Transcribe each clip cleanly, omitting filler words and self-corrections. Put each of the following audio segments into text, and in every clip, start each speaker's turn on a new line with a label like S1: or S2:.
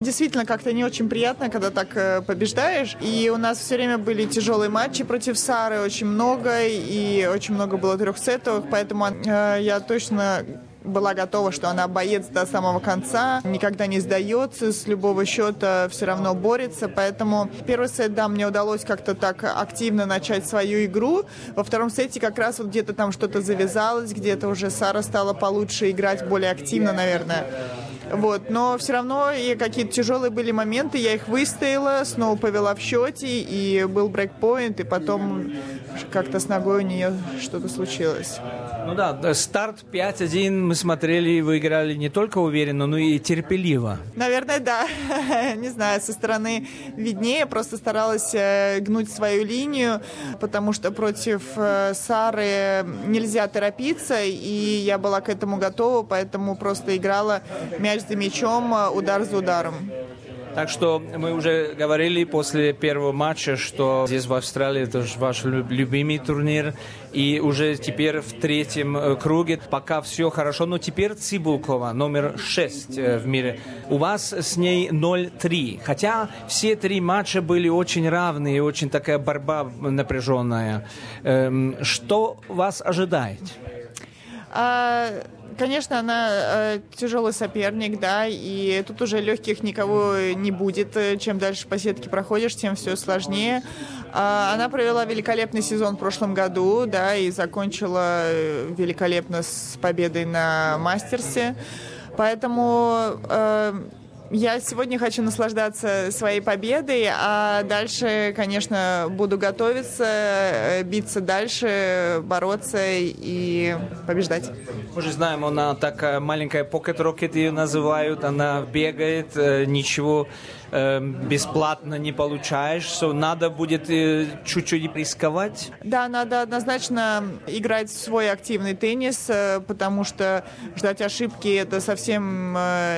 S1: Действительно, как-то не очень приятно, когда так побеждаешь. И у нас все время были тяжелые матчи против Сары, очень много, и очень много было трехсетовых, поэтому я точно была готова, что она боец до самого конца, никогда не сдается, с любого счета все равно борется, поэтому первый сет, да, мне удалось как-то так активно начать свою игру, во втором сете как раз вот где-то там что-то завязалось, где-то уже Сара стала получше играть, более активно, наверное. Вот. Но все равно и какие-то тяжелые были моменты, я их выстояла, снова повела в счете, и был брейкпоинт, и потом как-то с ногой у нее что-то случилось.
S2: Ну да, старт 5-1 мы смотрели, вы играли не только уверенно, но и терпеливо.
S1: Наверное, да. Не знаю, со стороны виднее, просто старалась гнуть свою линию, потому что против Сары нельзя торопиться, и я была к этому готова, поэтому просто играла мяч за мячом, удар за ударом.
S2: Так что мы уже говорили после первого матча, что здесь в Австралии это ваш любимый турнир. И уже теперь в третьем круге пока все хорошо. Но теперь Цибулкова, номер 6 в мире. У вас с ней 0-3. Хотя все три матча были очень равные, очень такая борьба напряженная. Что вас ожидает?
S1: Конечно, она тяжелый соперник, да, и тут уже легких никого не будет. Чем дальше по сетке проходишь, тем все сложнее. Она провела великолепный сезон в прошлом году, да, и закончила великолепно с победой на Мастерсе. Поэтому я сегодня хочу наслаждаться своей победой, а дальше, конечно, буду готовиться, биться дальше, бороться и побеждать.
S2: Мы же знаем, она такая маленькая покет-рокет ее называют, она бегает, ничего бесплатно не получаешь, надо будет чуть-чуть рисковать.
S1: Да, надо однозначно играть в свой активный теннис, потому что ждать ошибки это совсем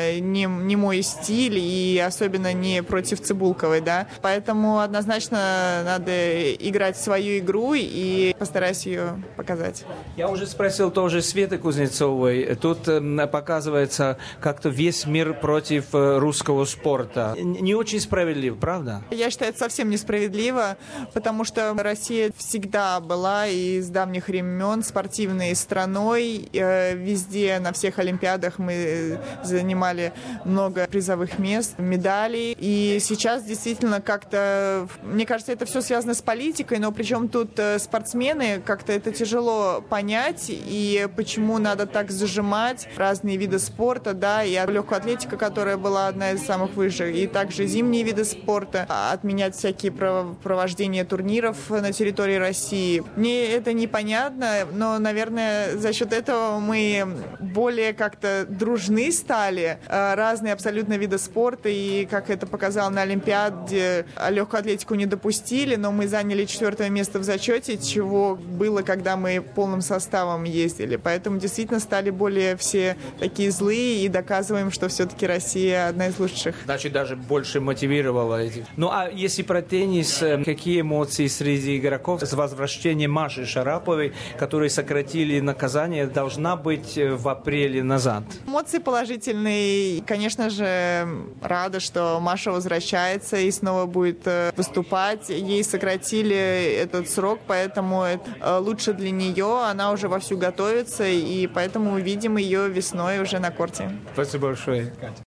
S1: не мой стиль, и особенно не против Цибулковой, да. Поэтому однозначно надо играть в свою игру и постараюсь ее показать.
S2: Я уже спросил тоже Светы Кузнецовой. Тут показывается как-то весь мир против русского спорта. Не очень справедливо, правда?
S1: Я считаю, это совсем несправедливо, потому что Россия всегда была и с давних времен спортивной страной. Везде, на всех олимпиадах мы занимали много призовых мест, медалей. И сейчас действительно как-то, мне кажется, это все связано с политикой, но причем тут спортсмены, как-то это тяжело понять, и почему надо так зажимать разные виды спорта, да, и легкая атлетика, которая была одна из самых высших, и также зимние виды спорта, отменять всякие провождения турниров на территории России. Мне это непонятно, но, наверное, за счет этого мы более как-то дружны стали, разные абсолютно виды спорта, и, как это показало на Олимпиаде, легкую атлетику не допустили, но мы заняли 4 место в зачете, чего было, когда мы полным составом ездили. Поэтому действительно стали более все такие злые и доказываем, что все-таки Россия одна из лучших.
S2: Значит, даже больше мотивировала этих. Ну, а если про теннис, какие эмоции среди игроков с возвращением Маши Шараповой, которые сократили наказание, должна быть в апреле назад?
S1: Эмоции положительные. Конечно же, рада, что Маша возвращается и снова будет выступать. Ей сократили этот срок, поэтому это лучше для нее. Она уже вовсю готовится, и поэтому увидим ее весной уже на корте.
S2: Спасибо большое, Катя.